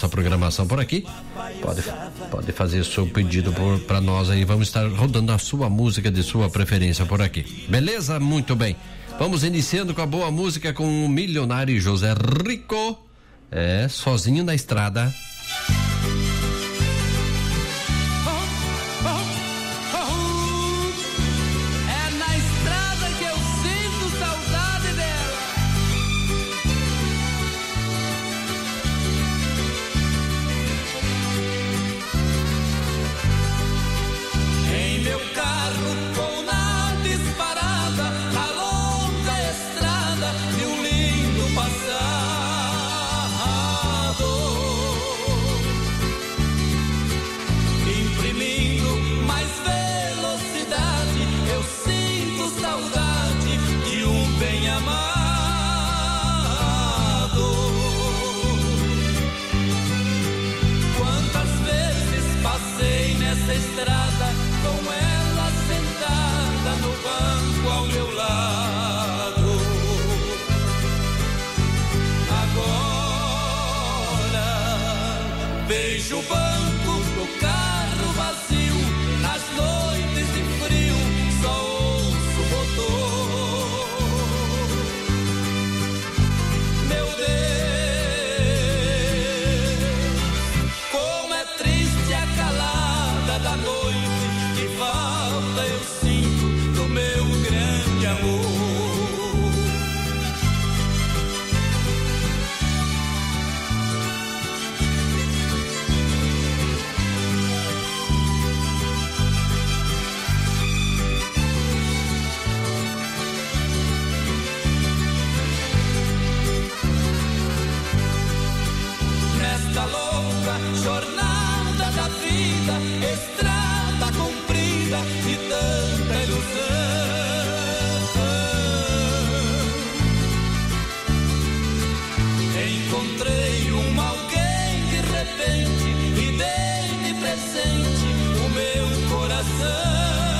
programação por aqui, pode fazer seu pedido para nós aí, vamos estar rodando a sua música de sua preferência por aqui, beleza? Muito bem, vamos iniciando com a boa música com o milionário José Rico, Sozinho na Estrada. Vejo o banco do carro vazio, nas noites de frio só ouço o motor. Meu Deus, como é triste a calada da noite, que falta eu sinto do meu grande amor. Nesta louca jornada da vida, estrada comprida de tanta ilusão, encontrei alguém de repente e dei de presente o meu coração.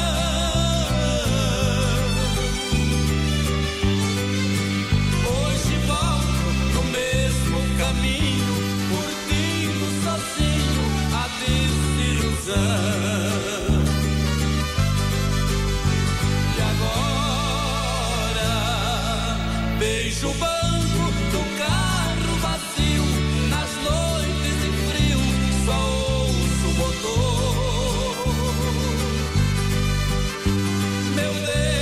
Hoje volto no mesmo caminho, sozinho a desilusão. E agora beijo o banco do carro vazio, nas noites de frio só ouço o motor. Meu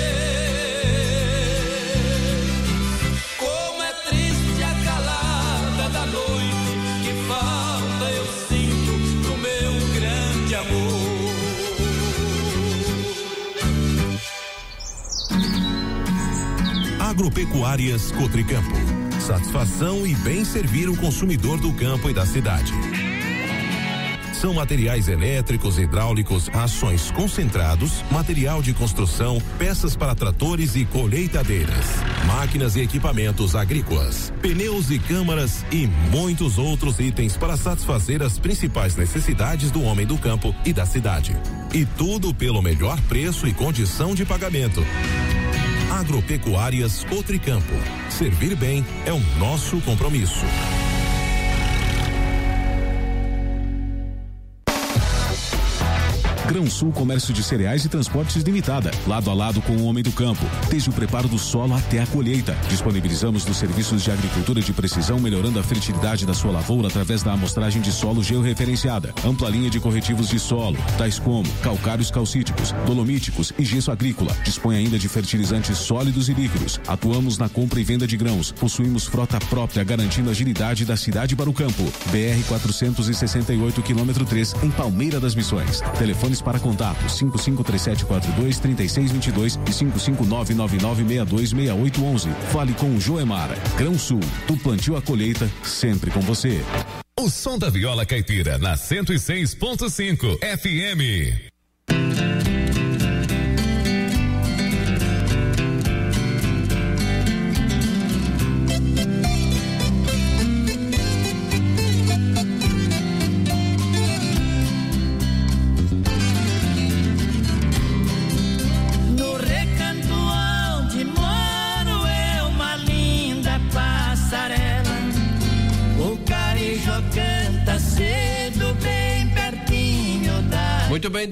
Deus, como é triste a calada da noite, que falta eu sinto do meu grande amor. Agropecuárias Cotricampo. Satisfação e bem servir o consumidor do campo e da cidade. São materiais elétricos, hidráulicos, rações concentrados, material de construção, peças para tratores e colheitadeiras, máquinas e equipamentos agrícolas, pneus e câmaras e muitos outros itens para satisfazer as principais necessidades do homem do campo e da cidade. E tudo pelo melhor preço e condição de pagamento. Agropecuárias Cotricampo. Servir bem é o nosso compromisso. Grão-Sul Comércio de Cereais e Transportes Limitada, lado a lado com o homem do campo, desde o preparo do solo até a colheita. Disponibilizamos nos serviços de agricultura de precisão, melhorando a fertilidade da sua lavoura através da amostragem de solo georreferenciada, ampla linha de corretivos de solo, tais como calcários calcíticos, dolomíticos e gesso agrícola. Dispõe ainda de fertilizantes sólidos e líquidos. Atuamos na compra e venda de grãos. Possuímos frota própria, garantindo a agilidade da cidade para o campo. BR 468 km 3, em Palmeira das Missões. Telefones para contato 5537423622 e 55999626811. Fale com o Joemar. Grão-Sul, do plantio à colheita, sempre com você. O som da viola caipira na 106.5 FM. Canta cedo, bem pertinho da... Muito bem,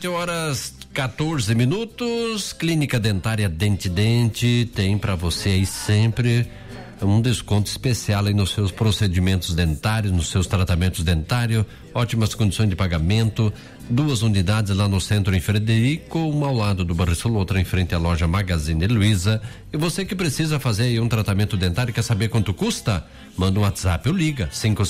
17h14. Clínica Dentária Dente Dente tem para você aí sempre um desconto especial aí nos seus procedimentos dentários, nos seus tratamentos dentários, ótimas condições de pagamento, 2 unidades lá no centro em Frederico, uma ao lado do Barrisul, outra em frente à loja Magazine Luiza. E você que precisa fazer aí um tratamento dentário, quer saber quanto custa? Manda um WhatsApp ou liga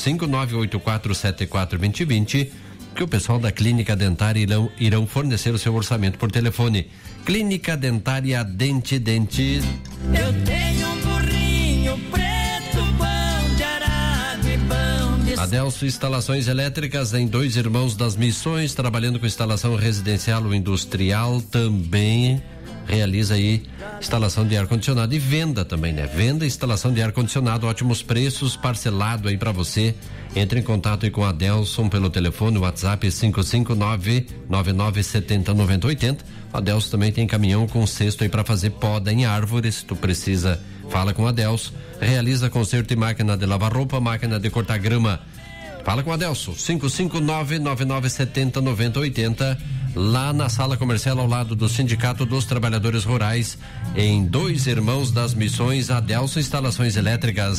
55984742020 que o pessoal da Clínica Dentária irão fornecer o seu orçamento por telefone. Clínica Dentária Dente Dente. Eu tenho um burrinho preto, pão de arado e pão de... Adelso Instalações Elétricas em Dois Irmãos das Missões, trabalhando com instalação residencial ou industrial, também realiza aí instalação de ar-condicionado e venda também, né? Venda e instalação de ar-condicionado, ótimos preços, parcelado aí para você. Entre em contato aí com a Adelson pelo telefone, WhatsApp 559-9970-9080. A Adelson também tem caminhão com cesto aí para fazer poda em árvores. Se tu precisa, fala com a Adelson. Realiza conserto e máquina de lavar roupa, máquina de cortar grama. Fala com a Adelson, 559-9970-9080. Lá na sala comercial ao lado do Sindicato dos Trabalhadores Rurais, em Dois Irmãos das Missões, Adelson Instalações Elétricas.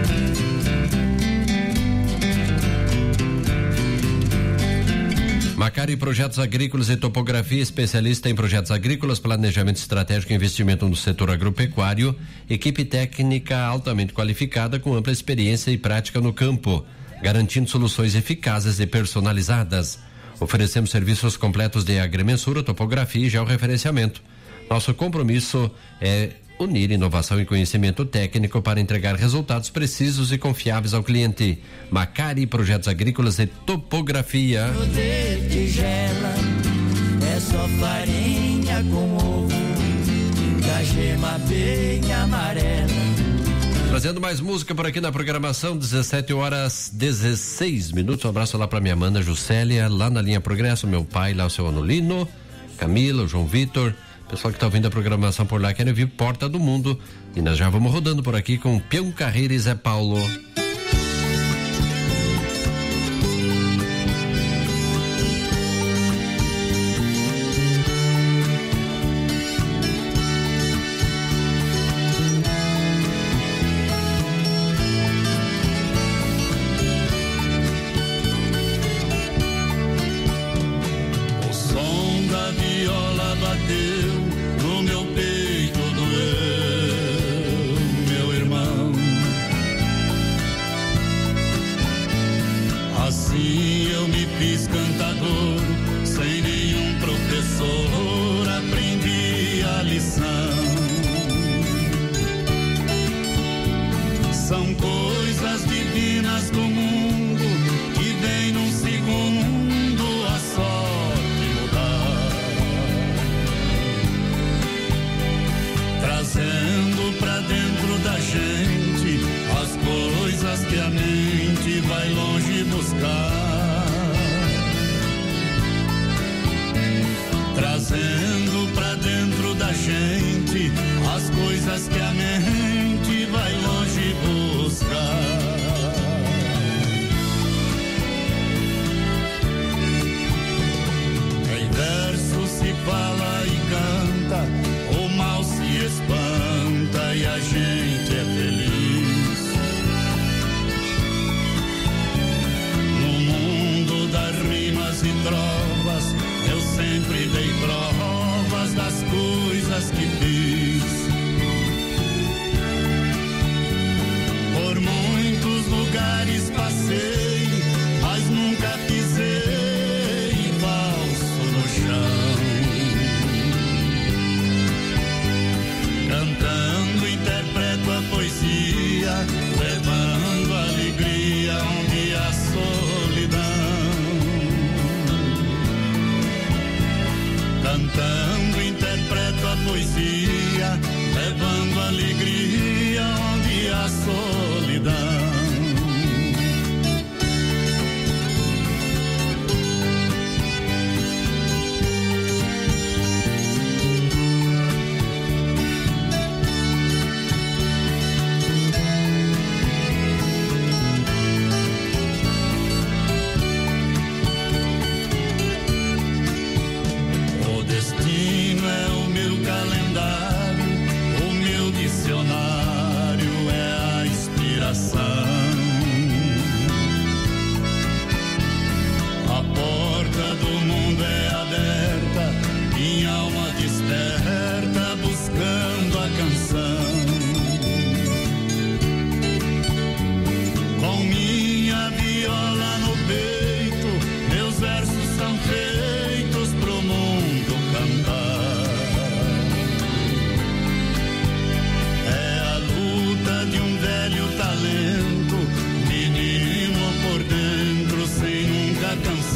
Macari Projetos Agrícolas e Topografia, especialista em projetos agrícolas, planejamento estratégico e investimento no setor agropecuário, equipe técnica altamente qualificada com ampla experiência e prática no campo, garantindo soluções eficazes e personalizadas. Oferecemos serviços completos de agrimensura, topografia e georreferenciamento. Nosso compromisso é unir inovação e conhecimento técnico para entregar resultados precisos e confiáveis ao cliente. Macari Projetos Agrícolas e Topografia. De tigela, é só farinha com ovo, da gema bem amarela. Trazendo mais música por aqui na programação, 17h16. Um abraço lá pra minha mana Juscelia, lá na linha Progresso, meu pai lá, o seu Anulino, Camila, o João Vitor, pessoal que tá ouvindo a programação por lá, querem ouvir Porta do Mundo. E nós já vamos rodando por aqui com Peão Carreira e Zé Paulo.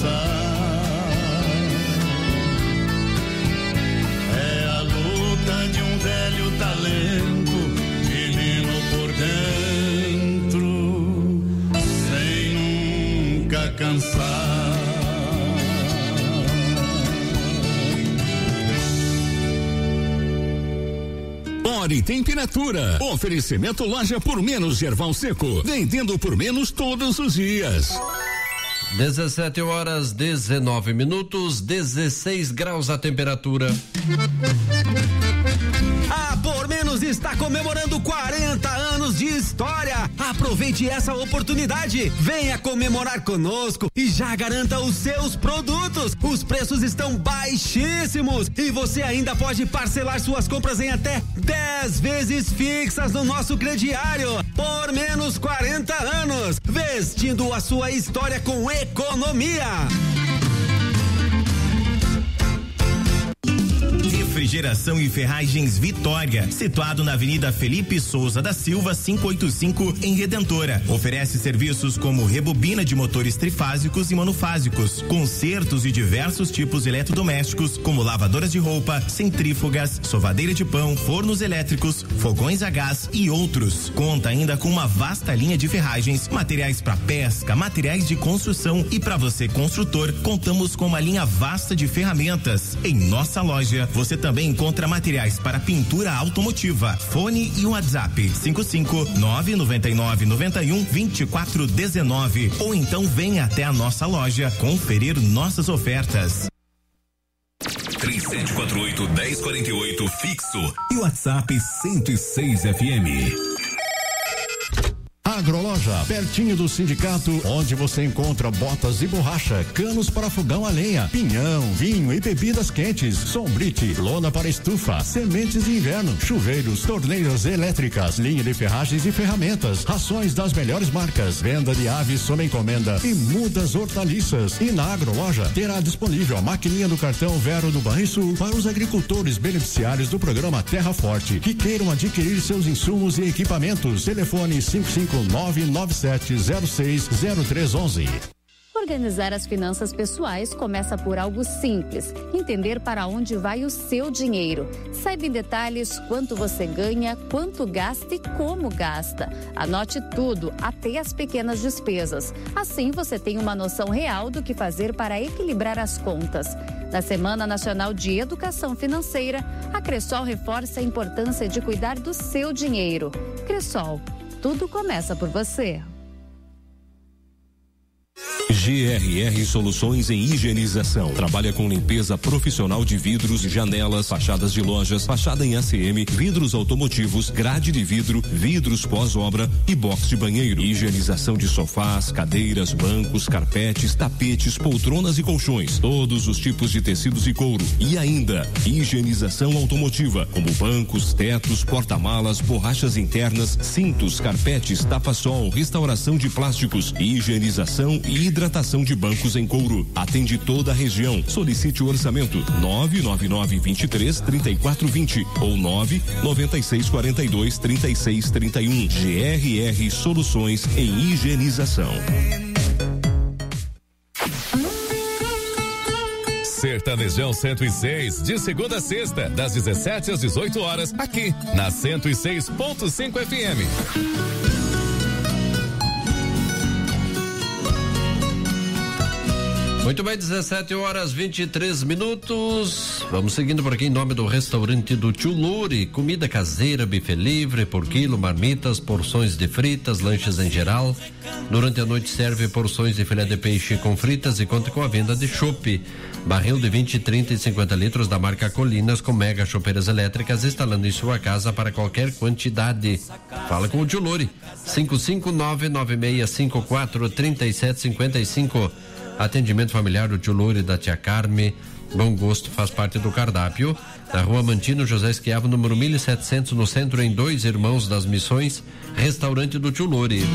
É a luta de um velho talento, menino por dentro, sem nunca cansar. Hora e temperatura. Oferecimento Loja por Menos Erval Seco. Vendendo por menos todos os dias. 17h19, 16 graus a temperatura. A Por Menos está comemorando 40 anos de história. Aproveite essa oportunidade. Venha comemorar conosco e já garanta os seus produtos. Os preços estão baixíssimos e você ainda pode parcelar suas compras em até 10 vezes fixas no nosso crediário. Por Menos 40 anos, vestindo a sua história com economia. Refrigeração e Ferragens Vitória, situado na Avenida Felipe Souza da Silva, 585, em Redentora. Oferece serviços como rebobina de motores trifásicos e monofásicos, consertos e diversos tipos eletrodomésticos, como lavadoras de roupa, centrífugas, sovadeira de pão, fornos elétricos, fogões a gás e outros. Conta ainda com uma vasta linha de ferragens, materiais para pesca, materiais de construção e para você construtor, contamos com uma linha vasta de ferramentas. Em nossa loja, você também encontra materiais para pintura automotiva. Fone e WhatsApp 55999912419 ou então venha até a nossa loja conferir nossas ofertas. 3748-1048 fixo e WhatsApp 106 FM. Agroloja, pertinho do sindicato, onde você encontra botas e borracha, canos para fogão a lenha, pinhão, vinho e bebidas quentes, sombrite, lona para estufa, sementes de inverno, chuveiros, torneiras elétricas, linha de ferragens e ferramentas, rações das melhores marcas, venda de aves sob encomenda e mudas hortaliças. E na Agroloja terá disponível a maquininha do cartão Vero do Banrisul para os agricultores beneficiários do programa Terra Forte que queiram adquirir seus insumos e equipamentos. Telefone 55997060311. Organizar as finanças pessoais começa por algo simples: entender para onde vai o seu dinheiro. Saiba em detalhes quanto você ganha, quanto gasta e como gasta. Anote tudo, até as pequenas despesas. Assim você tem uma noção real do que fazer para equilibrar as contas. Na Semana Nacional de Educação Financeira, a Cressol reforça a importância de cuidar do seu dinheiro. Cressol, tudo começa por você. GRR Soluções em Higienização. Trabalha com limpeza profissional de vidros, janelas, fachadas de lojas, fachada em ACM, vidros automotivos, grade de vidro, vidros pós-obra e box de banheiro. Higienização de sofás, cadeiras, bancos, carpetes, tapetes, poltronas e colchões. Todos os tipos de tecidos e couro. E ainda, higienização automotiva, como bancos, tetos, porta-malas, borrachas internas, cintos, carpetes, tapa-sol, restauração de plásticos, higienização e hidratação de bancos em couro. Atende toda a região. Solicite o orçamento 999233420 ou 996423631. GRR Soluções em Higienização. Sertanejão 106, de segunda a sexta, das 17 às 18 horas, aqui na 106.5 FM. Muito bem, 17h23. Vamos seguindo por aqui em nome do restaurante do Tio Luri. Comida caseira, buffet livre por quilo, marmitas, porções de fritas, lanches em geral. Durante a noite serve porções de filé de peixe com fritas e conta com a venda de chopp. Barril de 20, 30 e 50 litros da marca Colinas com mega chopeiras elétricas instalando em sua casa para qualquer quantidade. Fala com o Tio Luri. 55996543755. Atendimento familiar do Tio Luri, da Tia Carme. Bom gosto faz parte do cardápio. Na Rua Mantino José Esquiavo, número 1700, no centro, em Dois Irmãos das Missões. Restaurante do Tio Luri.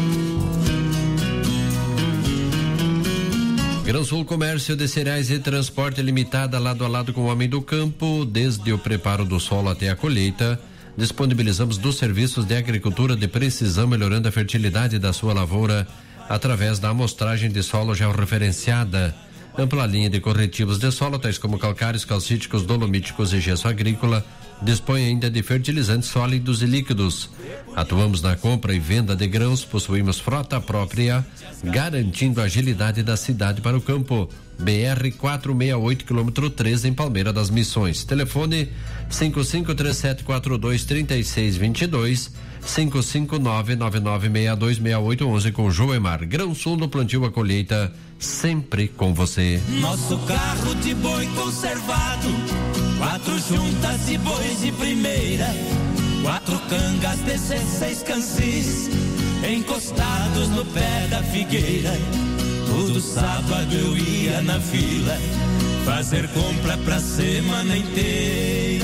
Gran Sul Comércio de Cereais e Transporte Limitada, lado a lado com o homem do campo, desde o preparo do solo até a colheita. Disponibilizamos dos serviços de agricultura de precisão, melhorando a fertilidade da sua lavoura através da amostragem de solo georreferenciada. Ampla linha de corretivos de solo, tais como calcários, calcíticos, dolomíticos e gesso agrícola. Dispõe ainda de fertilizantes sólidos e líquidos. Atuamos na compra e venda de grãos, possuímos frota própria, garantindo a agilidade da cidade para o campo. BR 468, quilômetro 13, em Palmeira das Missões. Telefone 5537423622, 55999626811 com Joemar. Grão Sul no plantio a colheita, sempre com você. Nosso carro de boi conservado, 4 juntas de bois de primeira, 4 cangas, 16 cansis, encostados no pé da figueira. Todo sábado eu ia na fila fazer compra pra semana inteira.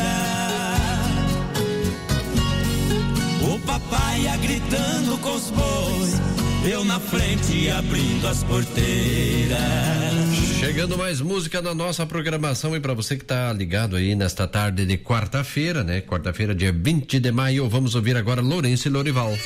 O papai ia gritando com os bois, eu na frente abrindo as porteiras. Chegando mais música na nossa programação, e para você que tá ligado aí nesta tarde de quarta-feira, né? Quarta-feira, dia 20 de maio, vamos ouvir agora Lourenço e Lorival.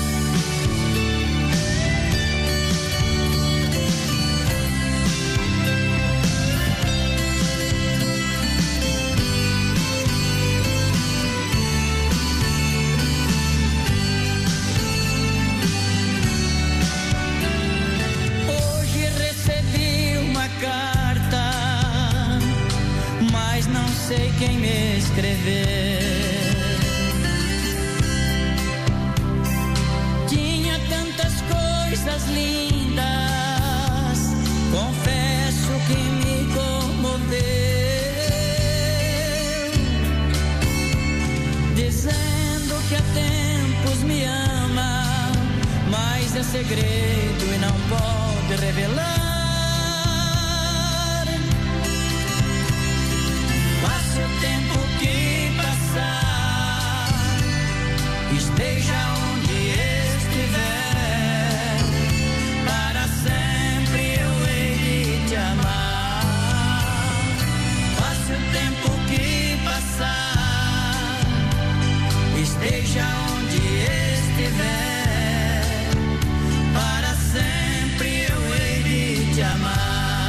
Tinha tantas coisas lindas, confesso que me comoveu, dizendo que há tempos me ama, mas é segredo e não pode revelar. Passe o tempo que passar, esteja onde estiver, para sempre eu hei de te amar. Passe o tempo que passar, esteja onde estiver, para sempre eu hei de te amar.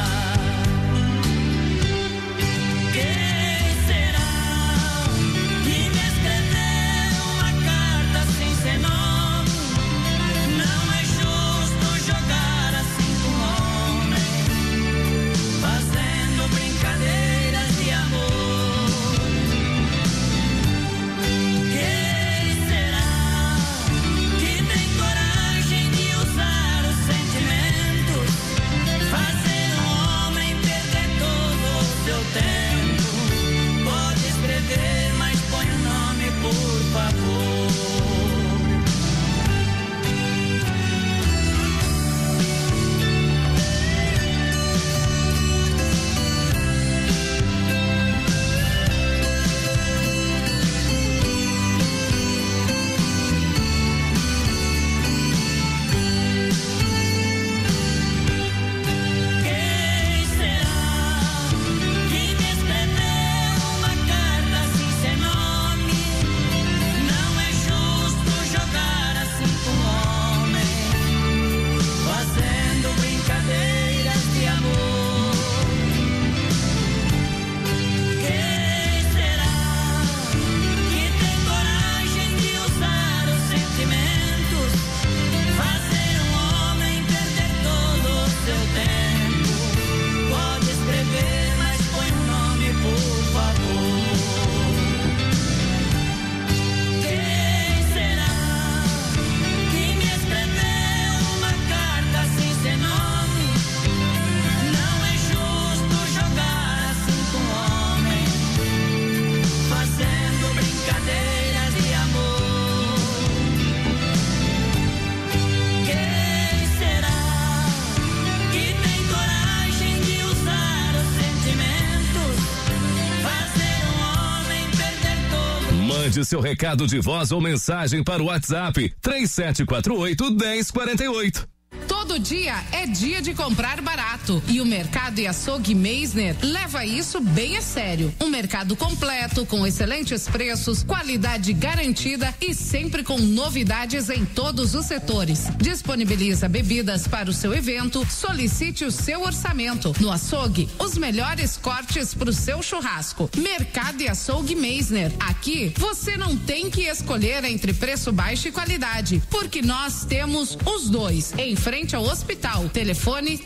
Mande seu recado de voz ou mensagem para o WhatsApp 3748-1048. Todo Todo dia é dia de comprar barato e o Mercado e Açougue Meisner leva isso bem a sério. Um mercado completo, com excelentes preços, qualidade garantida e sempre com novidades em todos os setores. Disponibiliza bebidas para o seu evento, solicite o seu orçamento. No açougue, os melhores cortes para o seu churrasco. Mercado e Açougue Meisner. Aqui você não tem que escolher entre preço baixo e qualidade, porque nós temos os dois. Em frente ao hospital. Telefone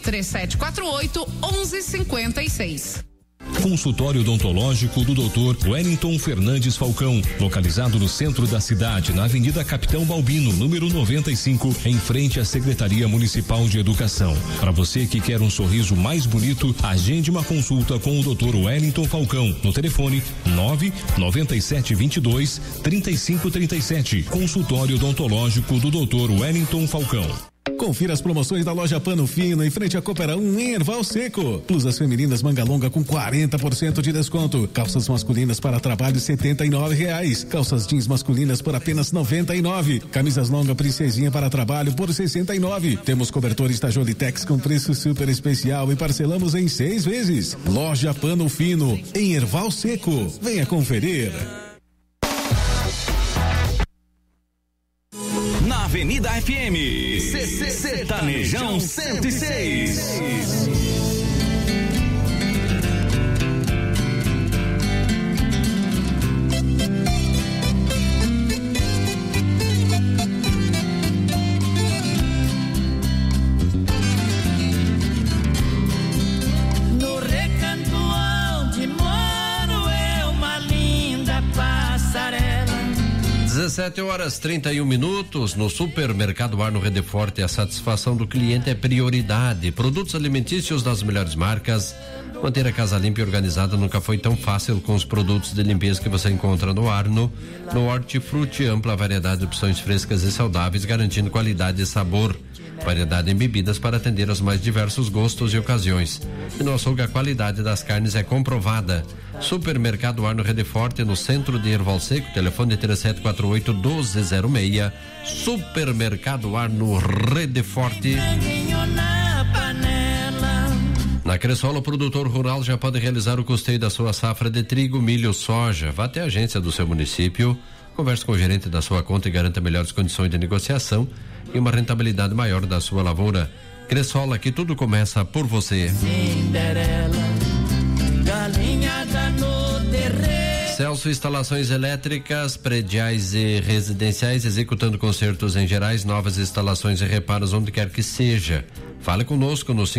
3748-1156. Consultório odontológico do Dr. Wellington Fernandes Falcão, localizado no centro da cidade, na Avenida Capitão Balbino, número 95, em frente à Secretaria Municipal de Educação. Para você que quer um sorriso mais bonito, agende uma consulta com o Dr. Wellington Falcão no telefone 99722-3537. Consultório odontológico do Dr. Wellington Falcão. Confira as promoções da loja Pano Fino em frente à Coopera 1 em Erval Seco. Blusas femininas manga longa com 40% de desconto. Calças masculinas para trabalho R$79. Calças jeans masculinas por apenas R$99. Camisas longa princesinha para trabalho por R$69. Temos cobertores da Jolitex com preço super especial e parcelamos em 6 vezes. Loja Pano Fino em Erval Seco. Venha conferir. Na Avenida FM, Sertanejão 106. No recanto onde moro é uma linda passarela. 17h31. No Supermercado Arno Redeforte, a satisfação do cliente é prioridade. Produtos alimentícios das melhores marcas. Manter a casa limpa e organizada nunca foi tão fácil com os produtos de limpeza que você encontra no Arno. No Hortifruti, ampla variedade de opções frescas e saudáveis, garantindo qualidade e sabor. Variedade em bebidas para atender aos mais diversos gostos e ocasiões. E no açougue, a qualidade das carnes é comprovada. Supermercado Arno Redeforte, no centro de Erval Seco, telefone 3748-1206. Supermercado Arno Redeforte. Na Cressol, o produtor rural já pode realizar o custeio da sua safra de trigo, milho, soja. Vá até a agência do seu município, converse com o gerente da sua conta e garanta melhores condições de negociação e uma rentabilidade maior da sua lavoura. Cressol, aqui tudo começa por você. Cinderela, galinhada no terreiro. Celso Instalações Elétricas, prediais e residenciais, executando consertos em gerais, novas instalações e reparos onde quer que seja. Fale conosco no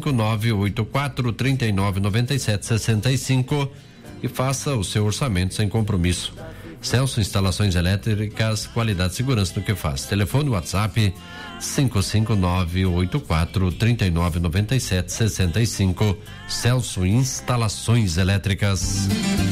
55984-399765 e faça o seu orçamento sem compromisso. Celso Instalações Elétricas, qualidade e segurança no que faz. Telefone WhatsApp 55984-399765. Celso Instalações Elétricas.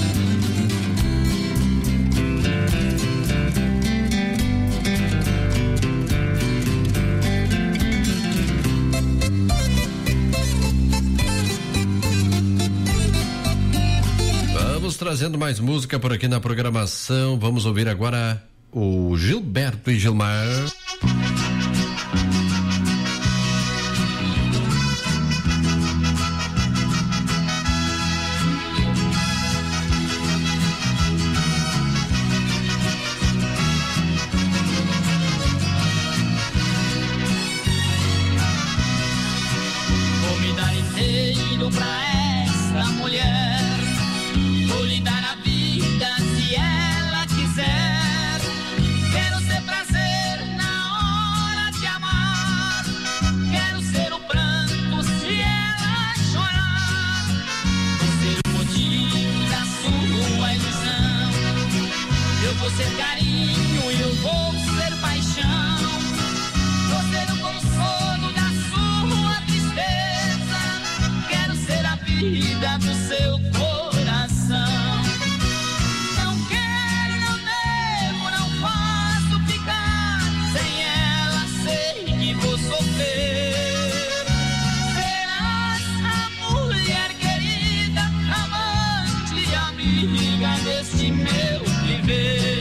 Trazendo mais música por aqui na programação. Vamos ouvir agora o Gilberto e Gilmar. Vou me dar inteiro pra essa mulher. vou ser carinho e eu vou ser paixão. Vou ser o consolo da sua tristeza. Quero ser a vida do seu coração. Não quero, não devo, não posso ficar. Sem ela sei que vou sofrer. Serás a mulher querida, amante e amiga deste meu viver.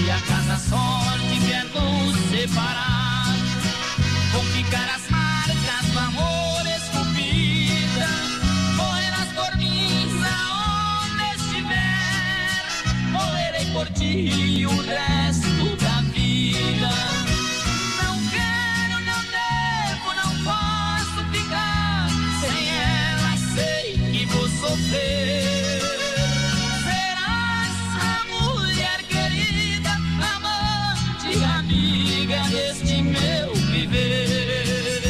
se acaso a sorte vier nos separar, vão ficar as marcas do amor esculpidas, morrerás por mim aonde estiver, morrerei por ti o resto da vida. Não quero, não devo, não posso ficar sem ela, sei que vou sofrer. Serás a mulher querida, amante, amiga deste meu viver.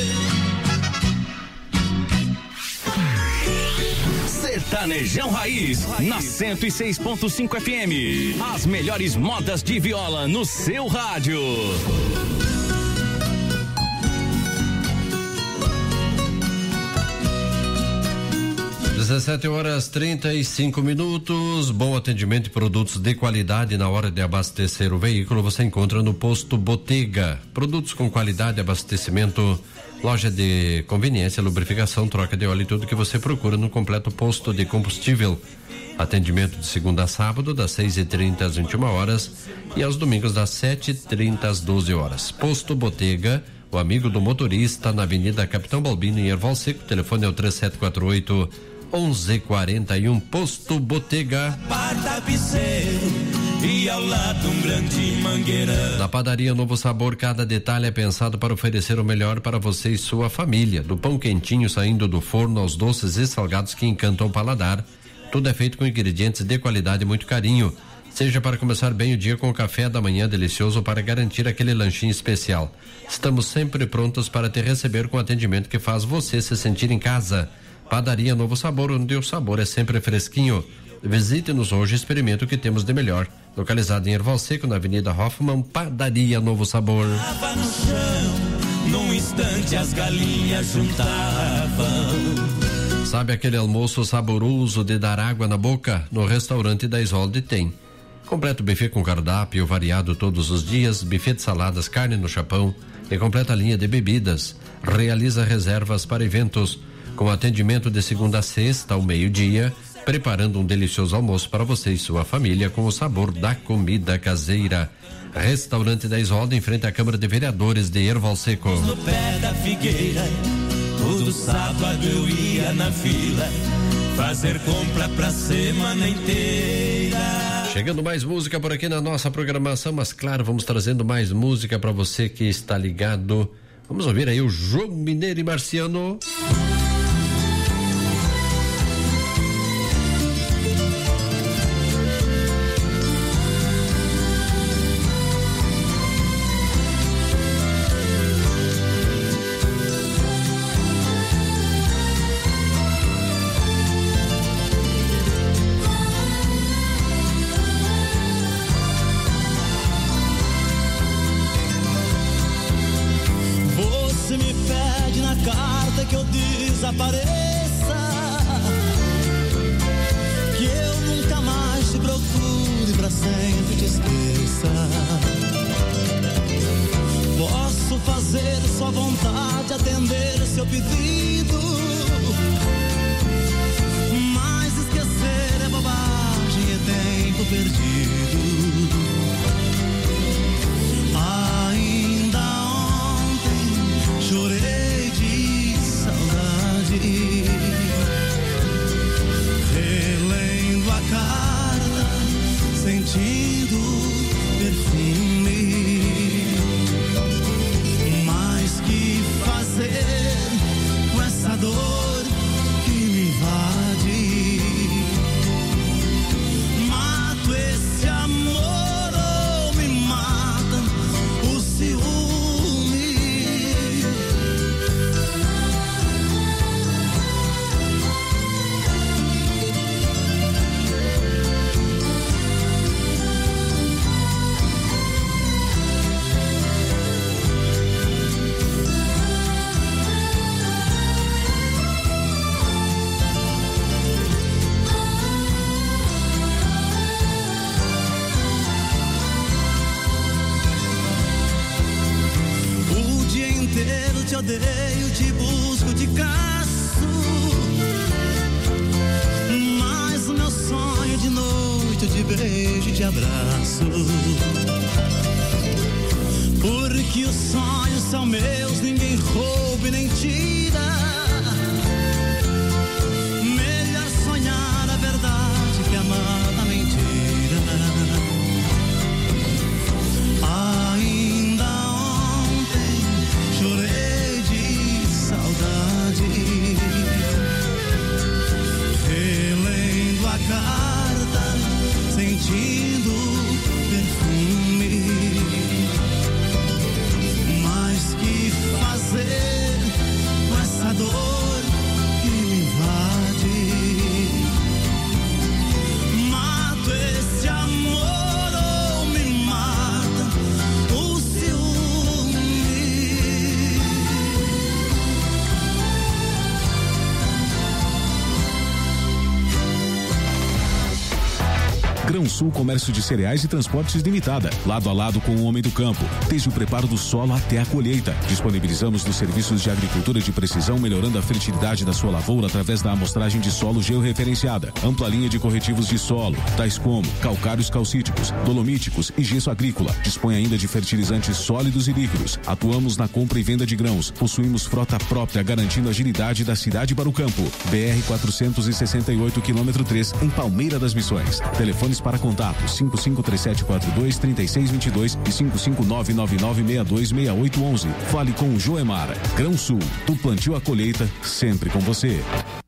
Sertanejão Raiz, na 106.5 FM. As melhores modas de viola no seu rádio. 17h35. Bom atendimento e produtos de qualidade na hora de abastecer o veículo você encontra no Posto Botega. Produtos com qualidade, abastecimento, loja de conveniência, lubrificação, troca de óleo e tudo que você procura no completo posto de combustível. Atendimento de segunda a sábado, das 6h30 às 21h e aos domingos das 7h30 às 12h. Posto Botega, o amigo do motorista, na Avenida Capitão Balbino, em Erval Seco. O telefone é o 3748-1141. Posto Botega. E ao lado um grande mangueirão. Na padaria Novo Sabor, cada detalhe é pensado para oferecer o melhor para você e sua família. Do pão quentinho saindo do forno aos doces e salgados que encantam o paladar. Tudo é feito com ingredientes de qualidade e muito carinho. Seja para começar bem o dia com o café da manhã delicioso ou para garantir aquele lanchinho especial. Estamos sempre prontos para te receber com atendimento que faz você se sentir em casa. Padaria Novo Sabor, onde o sabor é sempre fresquinho. Visite-nos hoje e experimente o que temos de melhor. Localizado em Erval Seco, na Avenida Hoffman, Padaria Novo Sabor. Tava no chão, num instante as galinhas juntavam. Sabe aquele almoço saboroso de dar água na boca? No restaurante da Isolde tem. Completo buffet com cardápio variado todos os dias, buffet de saladas, carne no chapão e completa linha de bebidas. Realiza reservas para eventos, com atendimento de segunda a sexta ao meio-dia, preparando um delicioso almoço para você e sua família com o sabor da comida caseira. Restaurante da Isolde, em frente à Câmara de Vereadores de Erval Seco. No pé da figueira, todo sábado eu ia na fila fazer compra pra semana inteira. Chegando mais música por aqui na nossa programação, mas claro, vamos trazendo mais música para você que está ligado. Vamos ouvir aí o João Mineiro e Marciano. Que eu nunca mais te procure, pra sempre te esqueça. Posso fazer sua vontade, atender seu pedido, mas esquecer é bobagem, é tempo perdido. Ainda ontem chorei de saudade, relendo a carta, sentindo perfume. Mas que fazer com essa dor que me invade? Mato esse amor ou me mata o ciúme? Te odeio, te busco, te caço, mas o meu sonho de noite eu te beijo e te abraço. que os sonhos são meus, ninguém rouba e nem tira. Melhor sonhar a verdade que amar a mentira. Ainda ontem chorei de saudade, relendo a carta, sentindo perfume. Mas que fazer com essa dor que me invade? Mato esse amor ou me mata o ciúme? Grão Sul Comércio de Cereais e Transportes Limitada, lado a lado com o homem do campo, desde o preparo do solo até a colheita. Disponibilizamos os serviços de agricultura de precisão, melhorando a fertilidade da sua lavoura através da amostragem de solo georreferenciada. Ampla linha de corretivos de solo, tais como calcários calcíticos, dolomíticos e gesso agrícola. Dispõe ainda de fertilizantes sólidos e líquidos. Atuamos na compra e venda de grãos. Possuímos frota própria, garantindo a agilidade da cidade para o campo. BR 468, quilômetro 3, em Palmeira das Missões. Telefones para contato 5537423622 e 55999626811. Fale com o Joemar. Grão Sul, do plantio à colheita, sempre com você.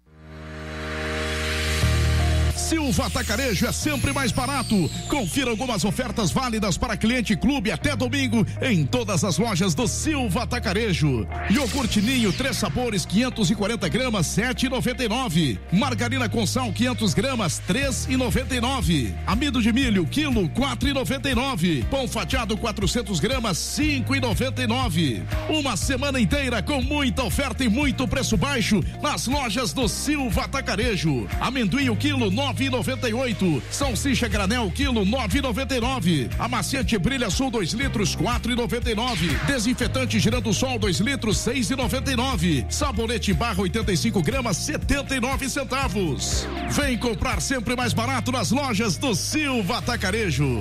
Silva Atacarejo é sempre mais barato. Confira algumas ofertas válidas para cliente clube até domingo em todas as lojas do Silva Atacarejo. Iogurte Ninho 3 sabores 540 gramas 7,99. Margarina com sal 500 gramas 3,99. Amido de milho quilo 4,99. Pão fatiado 400 gramas 5,99. Uma semana inteira com muita oferta e muito preço baixo nas lojas do Silva Atacarejo. Amendoim o quilo 9,98. Salsicha granel quilo 9,99. Amaciante Brilha Sul 2 litros 4,99. Desinfetante Girando Sol 2 litros 6,99. Sabonete barra 85 gramas 79 centavos. Vem comprar sempre mais barato nas lojas do Silva Atacarejo.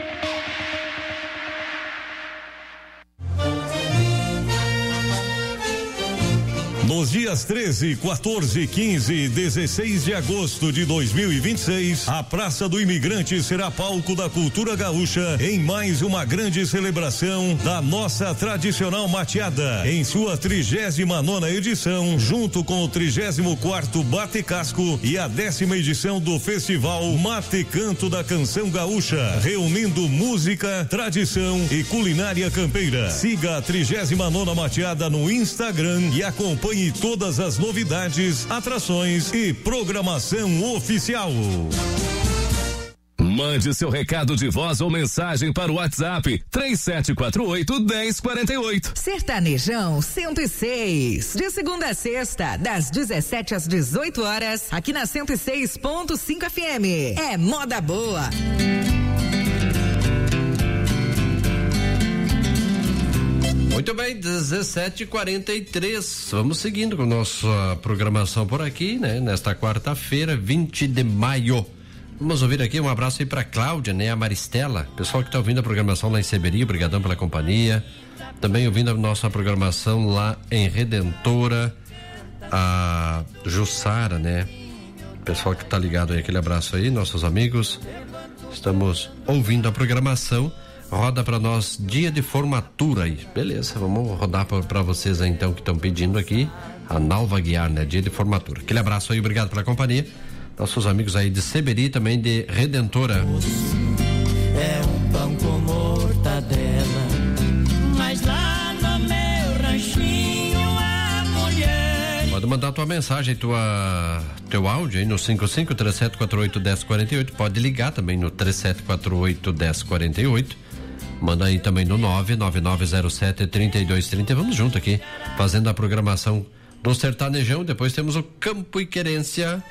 Nos dias 13, 14, 15 e 16 de agosto de 2026, a Praça do Imigrante será palco da cultura gaúcha em mais uma grande celebração da nossa tradicional mateada, em sua 39ª edição, junto com o 34º Bate Casco e a 10ª edição do Festival Mate Canto da Canção Gaúcha, reunindo música, tradição e culinária campeira. Siga a 39ª mateada no Instagram e acompanhe todas as novidades, atrações e programação oficial. Mande seu recado de voz ou mensagem para o WhatsApp 3748-1048. Sertanejão 106, de segunda a sexta, das 17 às 18 horas, aqui na 106.5 FM. É moda boa. Muito bem, 17h43. Vamos seguindo com nossa programação por aqui, né? Nesta quarta-feira, 20 de maio. Vamos ouvir aqui um abraço aí pra Cláudia, né? A Maristela, pessoal que tá ouvindo a programação lá em Seberi, obrigadão pela companhia. Também ouvindo a nossa programação lá em Redentora, a Jussara, né? Pessoal que tá ligado aí, aquele abraço aí, nossos amigos. Estamos ouvindo a programação. Roda para nós dia de formatura aí. Beleza, vamos rodar para vocês aí então que estão pedindo aqui. A Nalva Guiar, né? Dia de formatura. Aquele abraço aí, obrigado pela companhia. Nossos amigos aí de Seberi, também de Redentora. É um pão com mortadela, mas lá no meu ranchinho a mulher. Pode mandar tua mensagem, teu áudio aí no 5537481048. Pode ligar também no 37481048. Manda aí também no 99907-3230. Vamos junto aqui, fazendo a programação do Sertanejão. Depois temos o Campo e Querência.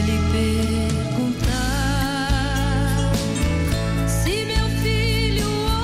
Se meu filho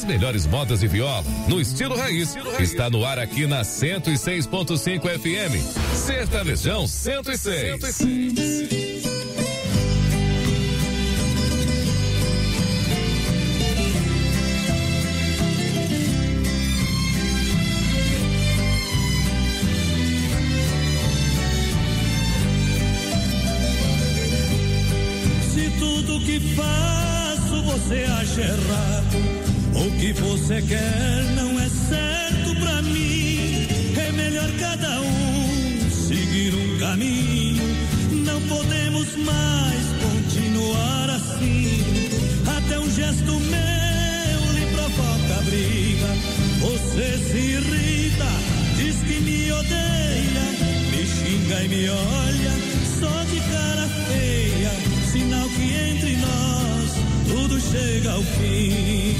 As melhores modas de viola, no estilo raiz, está no ar aqui na 106.5 FM. Sertanejão 106. Que faço você acha errado, o que você quer não é certo pra mim, é melhor cada um seguir um caminho, não podemos mais continuar assim, até um gesto meu lhe provoca briga, você se irrita, diz que me odeia, me xinga e me olha, só de cara feia, sinal que entre nós tudo chega ao fim.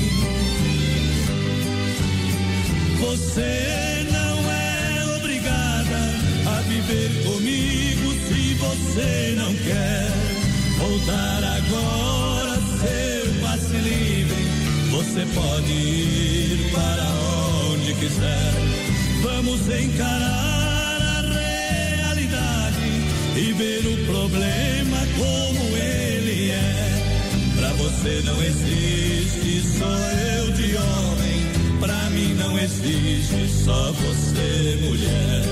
Você não é obrigada a viver comigo se você não quer voltar agora, seu passe livre, você pode ir para onde quiser. Vamos encarar a realidade e ver o problema como ele é. Pra você não existe só eu de homem, pra mim não existe só você mulher.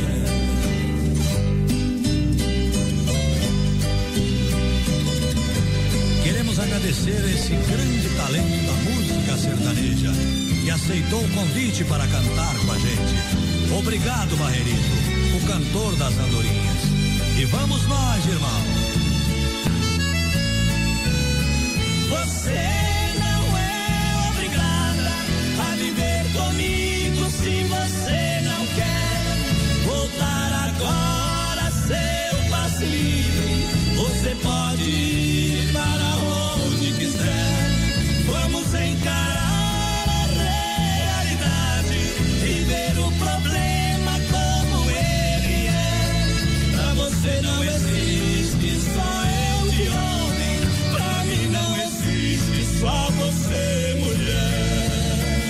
Queremos agradecer esse grande talento da música sertaneja que aceitou o convite para cantar com a gente. Obrigado, Barrerito, o cantor das andorinhas. E vamos nós, irmão. Você não é obrigada a viver comigo se você não quer voltar agora, seu passe livre, você pode ir para onde quiser. Vamos encarar a realidade e ver o problema como ele é. Pra você não existe só eu de homem, pra mim não existe só você mulher.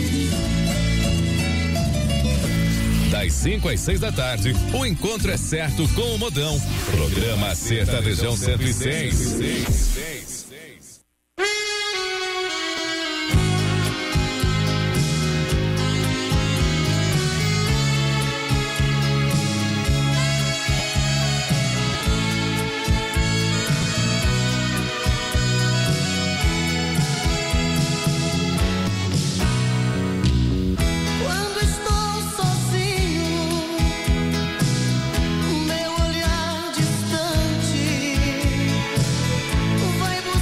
Das 5 às 6 da tarde, o encontro é certo com o Modão. Programa Sertanejão 106. Meu olhar distante vai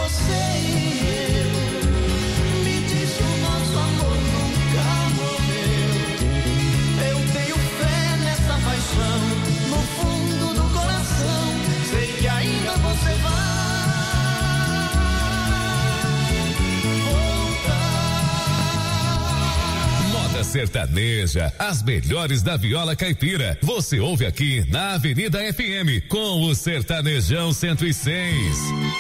você e eu. Me diz se o nosso amor nunca morreu. Eu tenho fé nessa paixão, no fundo do coração. Sei que ainda você vai. Sertaneja, as melhores da viola caipira. Você ouve aqui na Avenida FM com o Sertanejão 106.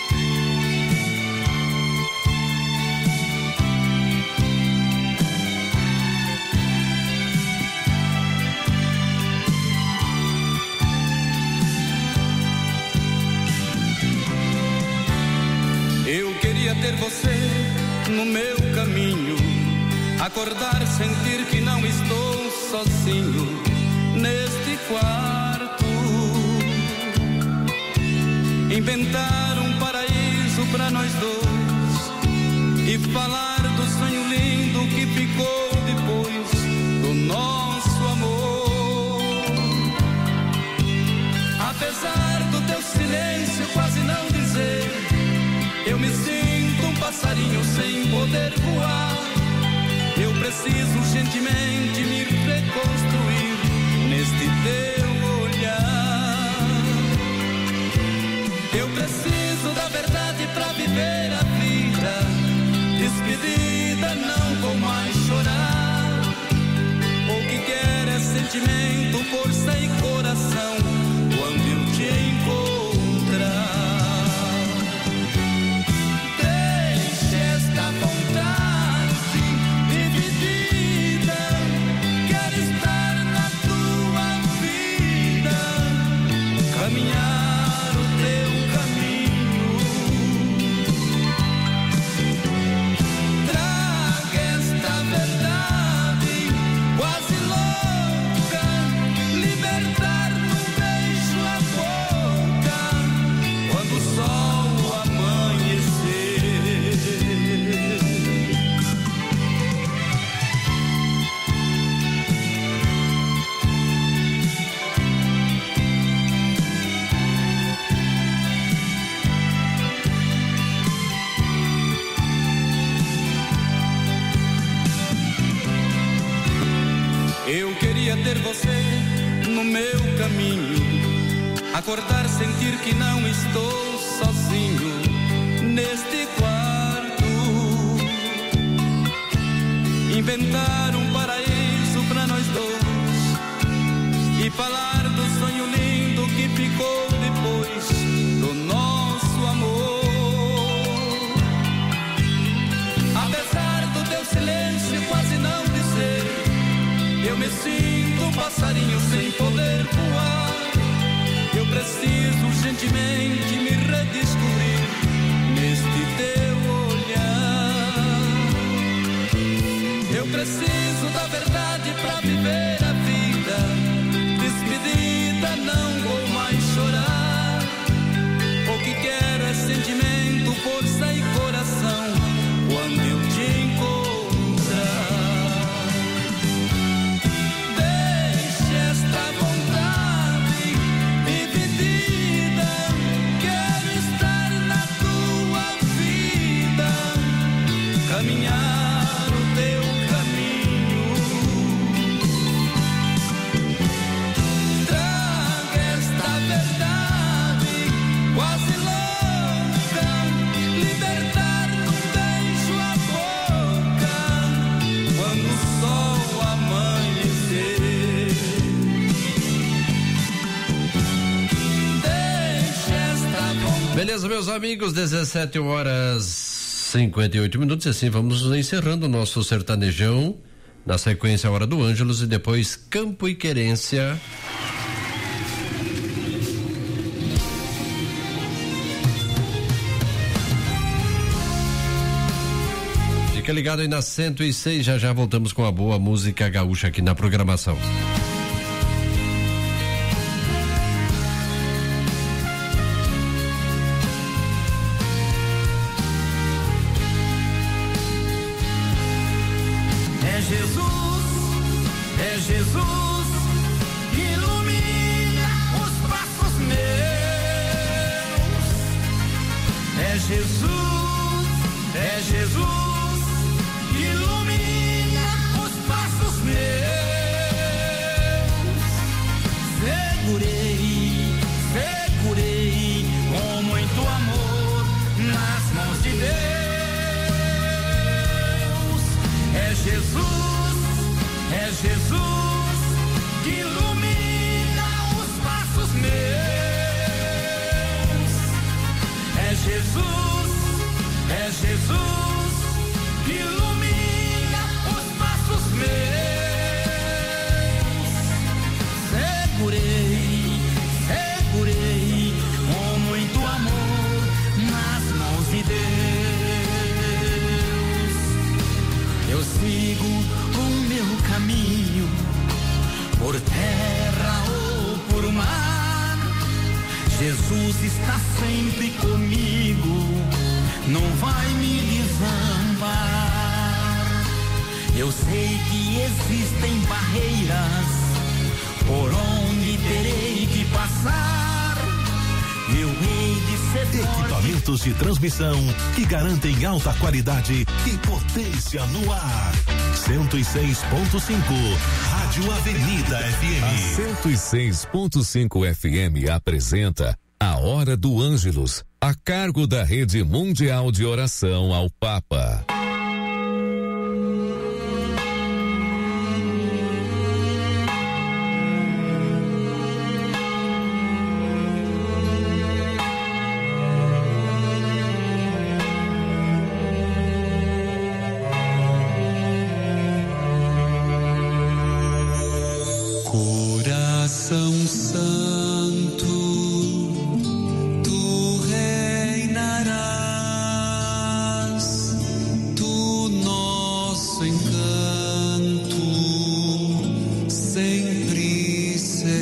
Eu queria ter você no meu caminho. Acordar, sentir que não estou sozinho neste quarto. Inventar um paraíso pra nós dois e falar do sonho lindo que ficou depois do nosso amor. Apesar do teu silêncio quase não dizer, eu me sinto um passarinho sem poder voar. Eu preciso urgentemente me reconstruir neste teu olhar. Eu preciso da verdade pra viver a vida. Despedida, não vou mais chorar. O que quero é sentimento, força e coração quando eu te encontrar. Deixe esta vontade caminhar o teu caminho. Traga esta verdade quase louca, libertar num beijo a boca quando o sol amanhecer. Eu queria ter você no meu caminho. Acordar, sentir que não estou sozinho neste quarto. Inventar um paraíso pra nós dois e falar do sonho lindo que ficou depois do nosso amor. Apesar do teu silêncio quase não dizer, eu me sinto um passarinho sem poder voar. Eu preciso urgentemente me redescobrir neste teu olhar. Eu preciso da verdade pra viver a vida. Despedida, não vou mais chorar. O que quero é sentimento, força e coração quando eu te encontrar. Caminhar o teu caminho. Traga esta verdade quase louca, libertar num beijo a boca quando o sol amanhecer. Deixa esta vontade. Beleza, meus amigos, 17h58. E assim vamos encerrando o nosso sertanejão. Na sequência, a Hora do Ângelos e depois Campo e Querência. Fica ligado aí na 106, já voltamos com a boa música gaúcha aqui na programação. É Jesus, ilumina os passos meus. É Jesus, é Jesus, ilumina os passos meus. Segurei com muito amor nas mãos de Deus. É Jesus que ilumina os passos meus. É Jesus que ilumina os passos meus. Segurei com muito amor nas mãos de Deus. Eu sigo o meu caminho, por terra ou por mar. Jesus está sempre comigo, não vai me desamparar. Eu sei que existem barreiras por onde terei que passar. Eu hei de ser Equipamentos de transmissão que garantem alta qualidade e potência no ar. 106.5 Rádio Avenida FM. A 106.5 FM apresenta A Hora do Ângelus, a cargo da Rede Mundial de Oração ao Papa. Coração Santo, tu reinarás, tu nosso encanto sempre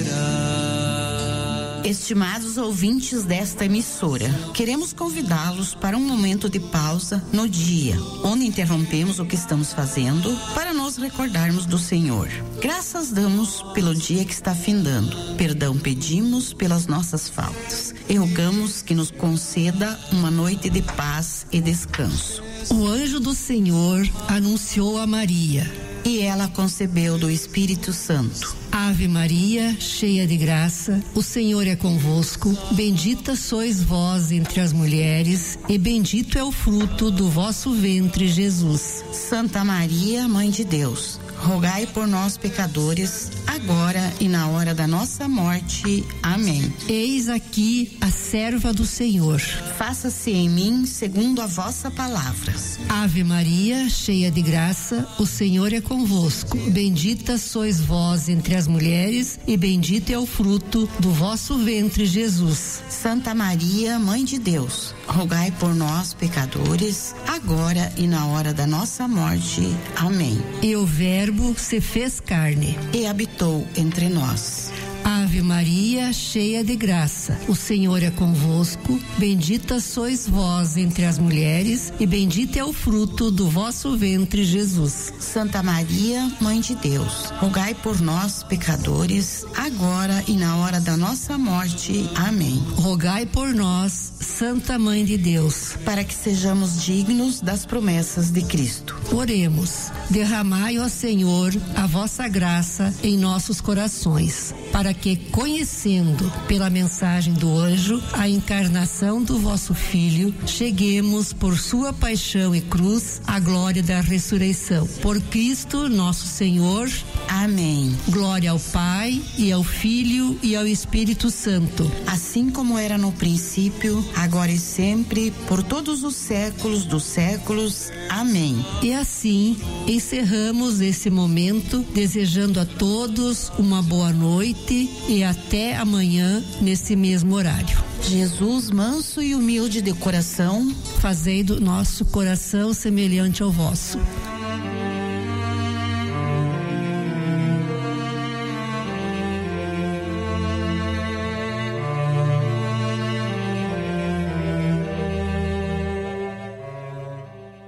será. Estimados ouvintes desta emissora, queremos convidá-los para um momento de pausa no dia, onde interrompemos o que estamos fazendo para nos recordarmos do Senhor. Graças damos pelo dia que está findando, perdão pedimos pelas nossas faltas e rogamos que nos conceda uma noite de paz e descanso. O anjo do Senhor anunciou a Maria, e ela concebeu do Espírito Santo. Ave Maria, cheia de graça, o Senhor é convosco. Bendita sois vós entre as mulheres, e bendito é o fruto do vosso ventre, Jesus. Santa Maria, Mãe de Deus, rogai por nós, pecadores, agora e na hora da nossa morte. Amém. Eis aqui a serva do Senhor. Faça-se em mim segundo a vossa palavra. Ave Maria, cheia de graça, o Senhor é convosco. Bendita sois vós entre as mulheres, e bendito é o fruto do vosso ventre, Jesus. Santa Maria, Mãe de Deus, rogai por nós, pecadores, agora e na hora da nossa morte. Amém. E o Verbo se fez carne e habitou entre nós. Ave Maria, cheia de graça, o Senhor é convosco. Bendita sois vós entre as mulheres, e bendito é o fruto do vosso ventre, Jesus. Santa Maria, Mãe de Deus, rogai por nós, pecadores, agora e na hora da nossa morte. Amém. Rogai por nós, Santa Mãe de Deus, para que sejamos dignos das promessas de Cristo. Oremos. Derramai, ó Senhor, a vossa graça em nossos corações, para que, conhecendo pela mensagem do anjo a encarnação do vosso Filho, cheguemos por sua paixão e cruz à glória da ressurreição. Por Cristo nosso Senhor. Amém. Glória ao Pai, e ao Filho, e ao Espírito Santo. Assim como era no princípio, agora e sempre, por todos os séculos dos séculos. Amém. E assim, encerramos esse momento, desejando a todos uma boa noite e até amanhã nesse mesmo horário. Jesus, manso e humilde de coração, fazei do nosso coração semelhante ao vosso.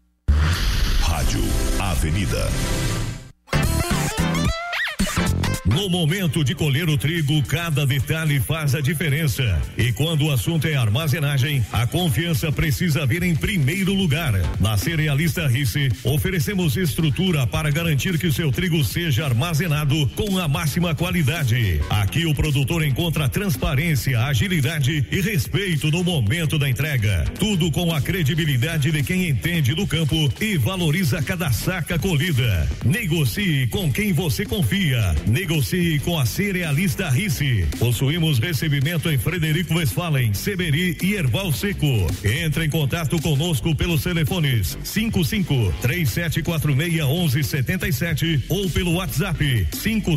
Rádio Avenida. No momento de colher o trigo, cada detalhe faz a diferença. E quando o assunto é armazenagem, a confiança precisa vir em primeiro lugar. Na Cerealista Rice, oferecemos estrutura para garantir que o seu trigo seja armazenado com a máxima qualidade. Aqui o produtor encontra transparência, agilidade e respeito no momento da entrega. Tudo com a credibilidade de quem entende do campo e valoriza cada saca colhida. Negocie com quem você confia. Negocie com a Cerealista Rice. Possuímos recebimento em Frederico Westphalen, Seberi e Erval Seco. Entre em contato conosco pelos telefones 55-3746-1177 ou pelo WhatsApp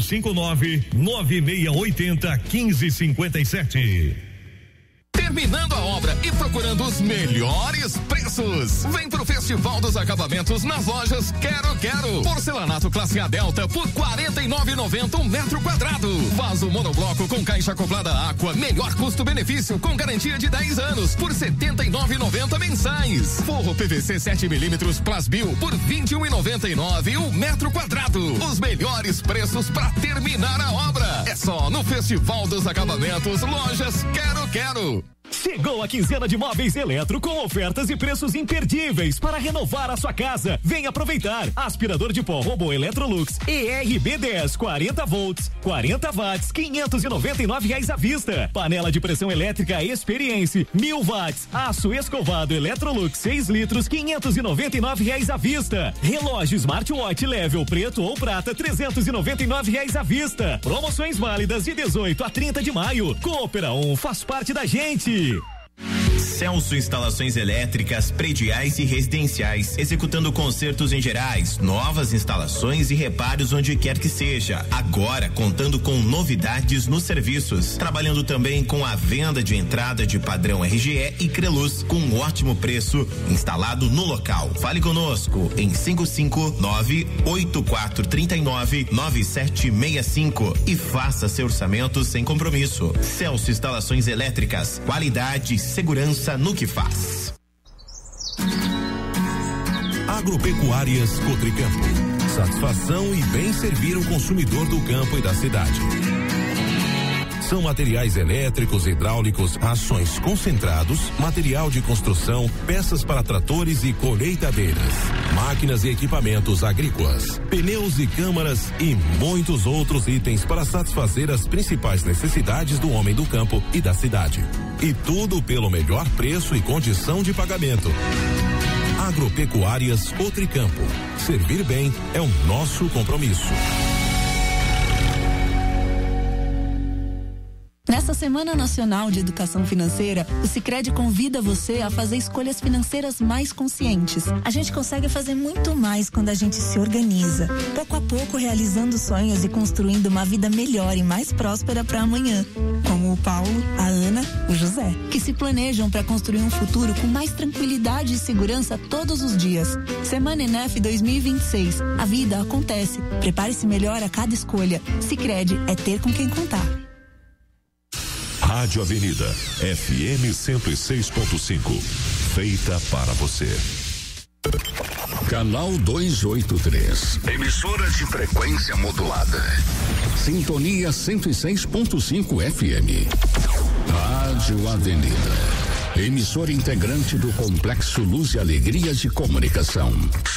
559-9680-1557. Terminando a obra e procurando os melhores preços. Vem pro Festival dos Acabamentos nas lojas Quero. Porcelanato classe A Delta por R$ 49,90 metro quadrado. Vaso monobloco com caixa acoplada Aqua. Melhor custo-benefício com garantia de 10 anos por R$ 79,90 mensais. Forro PVC 7mm Plasbil por R$ 21,99 o metro quadrado. Os melhores preços para terminar a obra. É só no Festival dos Acabamentos, lojas Quero. Chegou a quinzena de móveis Eletro com ofertas e preços imperdíveis para renovar a sua casa. Vem aproveitar. Aspirador de pó Robô Electrolux ERB10 40 volts, 40 watts, R$599 à vista. Panela de pressão elétrica Experience 1000 watts, aço escovado Electrolux 6 litros, R$599 à vista. Relógio Smartwatch Level preto ou prata, R$399 à vista. Promoções válidas de 18 a 30 de maio. Coopera 1 faz parte da gente. Celso Instalações Elétricas, Prediais e Residenciais, executando consertos em gerais, novas instalações e reparos onde quer que seja. Agora contando com novidades nos serviços, trabalhando também com a venda de entrada de padrão RGE e Creluz com um ótimo preço, instalado no local. Fale conosco em 559-8439-9765 e faça seu orçamento sem compromisso. Celso Instalações Elétricas, qualidade e segurança no que faz. Agropecuárias Cotricampo. Satisfação e bem servir o consumidor do campo e da cidade. São materiais elétricos, hidráulicos, rações concentrados, material de construção, peças para tratores e colheitadeiras, máquinas e equipamentos agrícolas, pneus e câmaras e muitos outros itens para satisfazer as principais necessidades do homem do campo e da cidade. E tudo pelo melhor preço e condição de pagamento. Agropecuárias Cotricampo. Servir bem é o nosso compromisso. Nessa Semana Nacional de Educação Financeira, o Sicredi convida você a fazer escolhas financeiras mais conscientes. A gente consegue fazer muito mais quando a gente se organiza, pouco a pouco realizando sonhos e construindo uma vida melhor e mais próspera para amanhã, como o Paulo, a Ana, o José, que se planejam para construir um futuro com mais tranquilidade e segurança todos os dias. Semana ENEF 2026. A vida acontece. Prepare-se melhor a cada escolha. Sicredi é ter com quem contar. Rádio Avenida, FM 106.5. Feita para você. Canal 283. Emissora de frequência modulada. Sintonia 106.5 FM. Rádio Avenida. Emissora integrante do Complexo Luz e Alegria de Comunicação.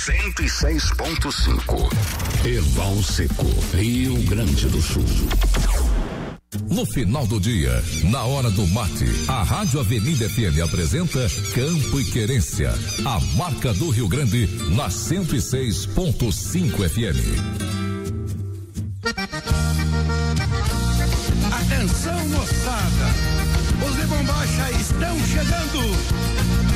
106.5. Erval Seco, Rio Grande do Sul. No final do dia, na hora do mate, a Rádio Avenida FM apresenta Campo e Querência, a marca do Rio Grande na 106.5 FM. Atenção, moçada, os de bombacha estão chegando.